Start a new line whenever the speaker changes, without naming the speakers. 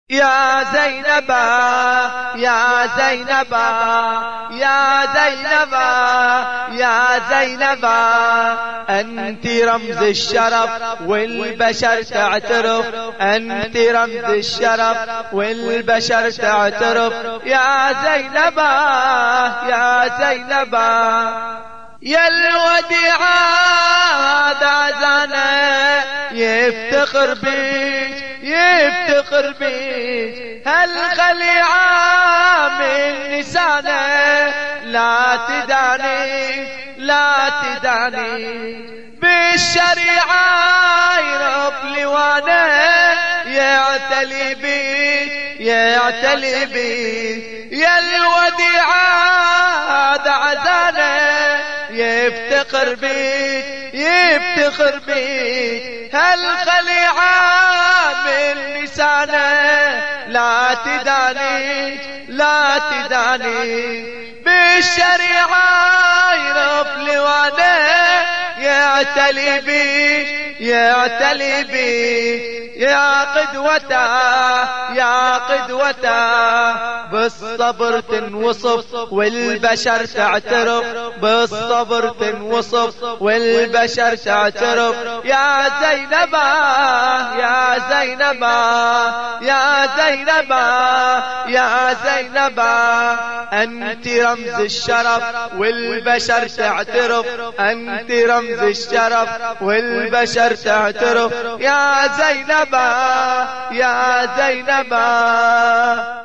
يا زينبا يا زينبا يا زينبا يا زينبا، أنت رمز الشرف والبشر تعترف، أنت رمز الشرف والبشر تعترف. يا زينبا يا زينبا، يا الوديعة هذا عزانه يفتخر بيك يفتخر بيك، هالخليعة من نسانه لا تداني لا تداني، بالشريعة يرب لوانه يعتلي بيك يعتلي بيك. يا الوديعة هذا عزانه يفتخر بيك يفتخر بيك، هالخليعة من لسانه لا تداني لا تداني، بالشريعة يرب لوانه يعتلي بيك يعتلي بيك. يا قدوته يا قدوته، بالصبر تنوصف والبشر تعترف، بالصبر تنوصف والبشر تعترف. يا زينبا يا زينبا يا زينبا يا زينبا، أنت رمز الشرف والبشر تعترف، أنت رمز الشرف والبشر تعترف. يا زينبا يا زينبا.